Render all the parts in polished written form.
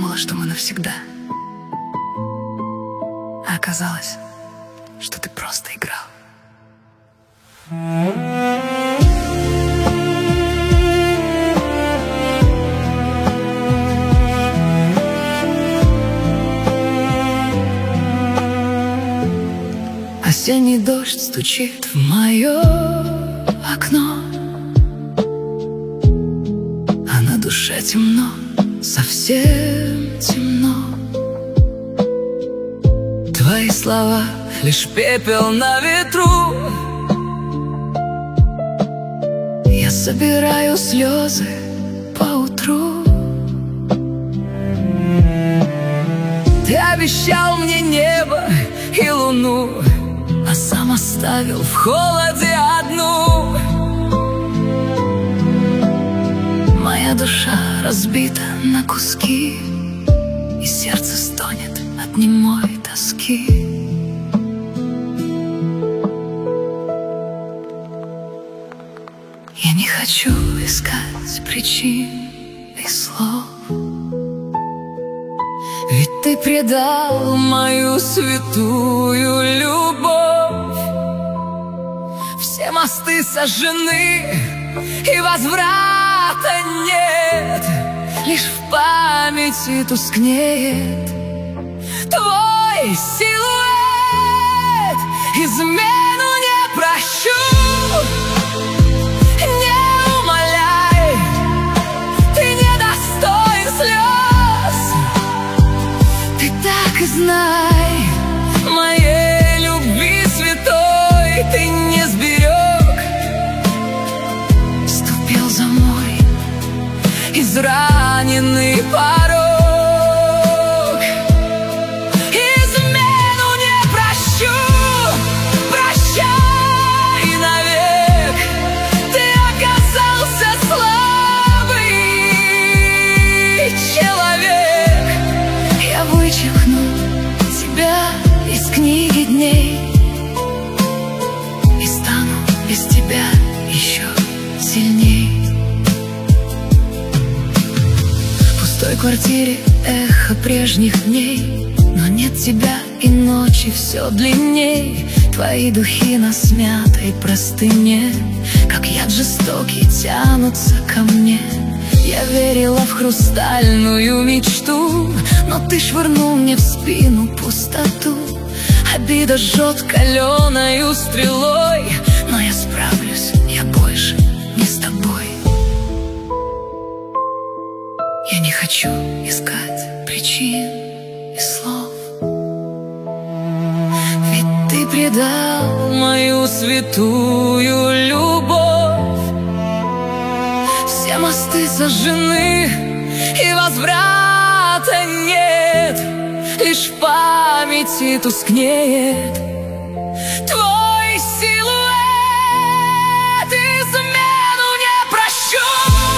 думала, что мы навсегда. А оказалось, что ты просто играл. Осенний дождь стучит в мое окно, а на душе темно, совсем темно. Твои слова — лишь пепел на ветру. Я собираю слезы поутру. Ты обещал мне небо и луну, а сам оставил в холоде одну. Моя душа разбита на куски, и сердце стонет от немой тоски. Я не хочу искать причин и слов, ведь ты предал мою святую любовь. Все мосты сожжены, и возврата нет. Лишь в памяти тускнеет твой силуэт. Измену не прощу, не умоляй, ты недостоин слез. Ты так и знай, моей любви святой ты не сберег. Ступил за мой израненный порог. Измену не прощу, прощай навек. Ты оказался слабый человек. Я вычеркну тебя из книги дней и стану без тебя еще сильней. В той квартире эхо прежних дней, но нет тебя, и ночи все длинней. Твои духи на смятой простыне, как яд жестокий, тянутся ко мне. Я верила в хрустальную мечту, но ты швырнул мне в спину пустоту. Обида жжет каленою стрелой, но я справлюсь, я больше не с тобой. Я не хочу искать причин и слов, ведь ты предал мою святую любовь. Все мосты сожжены, и возврата нет. Лишь в памяти тускнеет твой силуэт. Измену не прощу,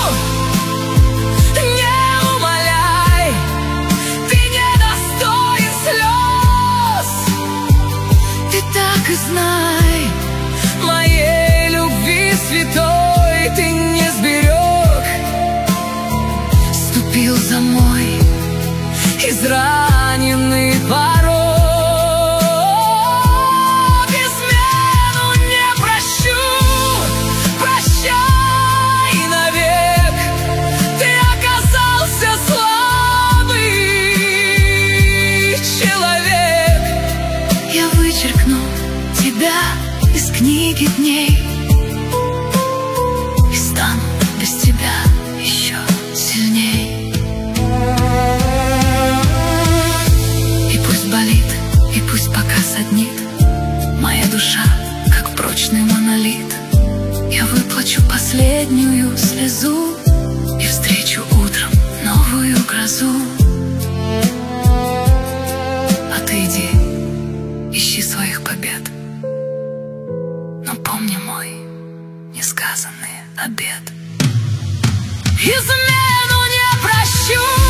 не умоляй, ты недостоин слез. Ты так и знай, моей любви святой ты не сберег. Ступил за мой израненный порог. Измену не прощу, прощай навек. Ты оказался слабый человек. Я вычеркну тебя из книги дней и стану без тебя еще сильней. И пусть пока саднит моя душа, как прочный монолит. Я выплачу последнюю слезу и встречу утром новую грозу. А ты иди, ищи своих побед, но помни мой несказанный обет. Измену не прощу.